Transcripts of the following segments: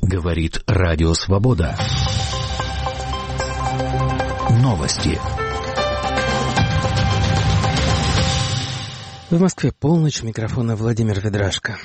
Говорит Радио Свобода. Новости. В Москве полночь, микрофона Владимир Ведрашко.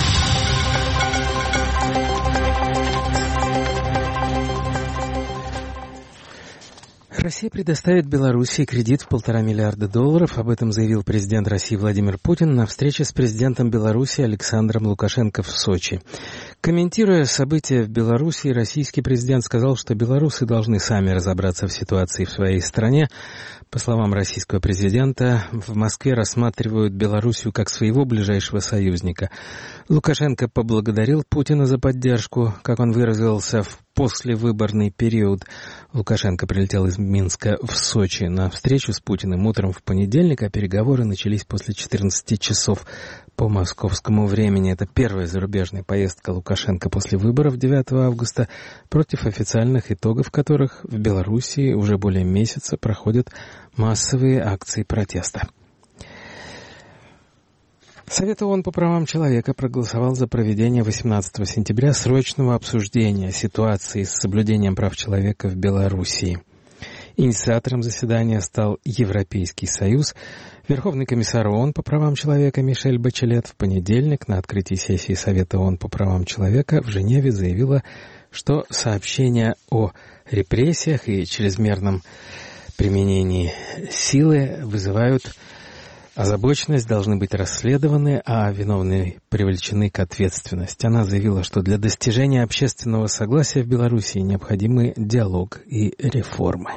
Россия предоставит Белоруссии кредит в $1,5 миллиарда. Об этом заявил президент России Владимир Путин на встрече с президентом Беларуси Александром Лукашенко в Сочи. Комментируя события в Беларуси, российский президент сказал, что белорусы должны сами разобраться в ситуации в своей стране. По словам российского президента, в Москве рассматривают Белоруссию как своего ближайшего союзника. Лукашенко поблагодарил Путина за поддержку, как он выразился, в послевыборный период. Лукашенко прилетел из Минска в Сочи на встречу с Путиным утром в понедельник, а переговоры начались после 14 часов по московскому времени. Это первая зарубежная поездка Лукашенко после выборов 9 августа, против официальных итогов которых в Белоруссии уже более месяца проходят массовые акции протеста. Совет ООН по правам человека проголосовал за проведение 18 сентября срочного обсуждения ситуации с соблюдением прав человека в Белоруссии. Инициатором заседания стал Европейский Союз. Верховный комиссар ООН по правам человека Мишель Бачелет в понедельник на открытии сессии Совета ООН по правам человека в Женеве заявила, что сообщения о репрессиях и чрезмерном применении силы вызывают озабоченность, должны быть расследованы, а виновные привлечены к ответственности. Она заявила, что для достижения общественного согласия в Белоруссии необходимы диалог и реформы.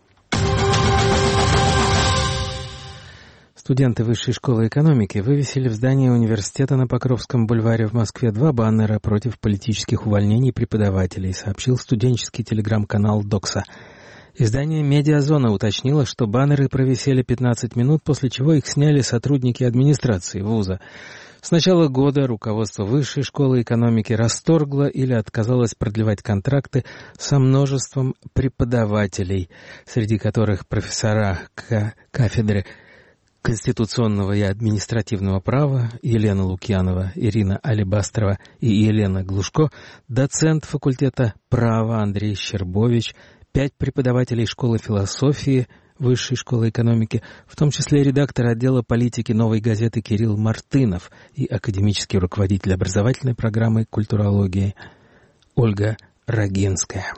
Студенты Высшей школы экономики вывесили в здании университета на Покровском бульваре в Москве 2 баннера против политических увольнений преподавателей, сообщил студенческий телеграм-канал «Докса». Издание «Медиазона» уточнило, что баннеры провисели 15 минут, после чего их сняли сотрудники администрации вуза. С начала года руководство Высшей школы экономики расторгло или отказалось продлевать контракты со множеством преподавателей, среди которых профессора кафедры конституционного и административного права Елена Лукьянова, Ирина Алибастрова и Елена Глушко, доцент факультета права Андрей Щербович, 5 преподавателей школы философии Высшей школы экономики, в том числе редактор отдела политики «Новой газеты» Кирилл Мартынов и академический руководитель образовательной программы культурологии Ольга Рогинская.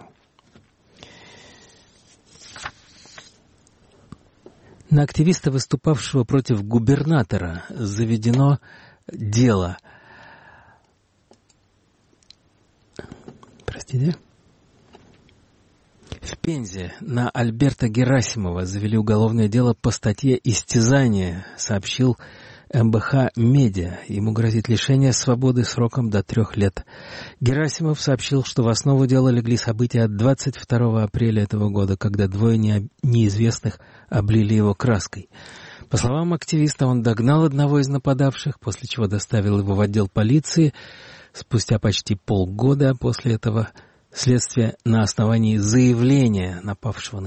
На активиста, выступавшего против губернатора, заведено дело. В Пензе на Альберта Герасимова завели уголовное дело по статье «Истязание», сообщил МБХ «Медиа». Ему грозит лишение свободы сроком до 3 лет. Герасимов сообщил, что в основу дела легли события от 22 апреля этого года, когда 2 неизвестных облили его краской. По словам активиста, он догнал одного из нападавших, после чего доставил его в отдел полиции. Спустя почти полгода после этого следствие на основании заявления напавшего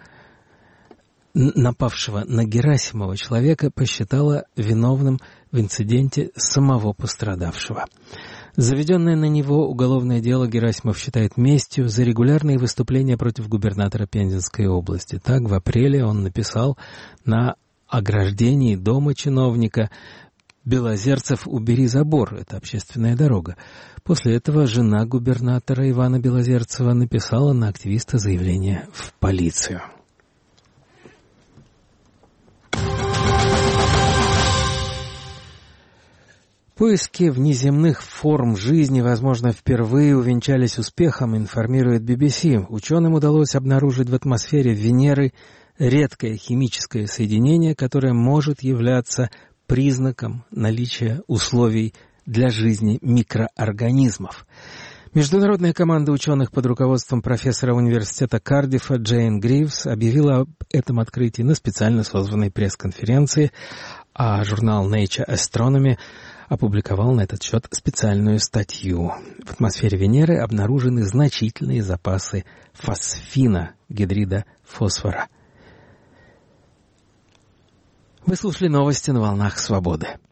на Герасимова человека посчитало виновным в инциденте самого пострадавшего. Заведенное на него уголовное дело Герасимов считает местью за регулярные выступления против губернатора Пензенской области. Так, в апреле он написал на ограждении дома чиновника: «Белозерцев, убери забор, это общественная дорога». После этого жена губернатора Ивана Белозерцева написала на активиста заявление в полицию. Поиски внеземных форм жизни, возможно, впервые увенчались успехом, информирует BBC. Ученым удалось обнаружить в атмосфере Венеры редкое химическое соединение, которое может являться признаком наличия условий для жизни микроорганизмов. Международная команда ученых под руководством профессора университета Кардиффа Джейн Гривс объявила об этом открытии на специально созванной пресс-конференции, а журнал Nature Astronomy опубликовал на этот счет специальную статью. В атмосфере Венеры обнаружены значительные запасы фосфина, гидрида фосфора. Вы слушали новости на волнах свободы.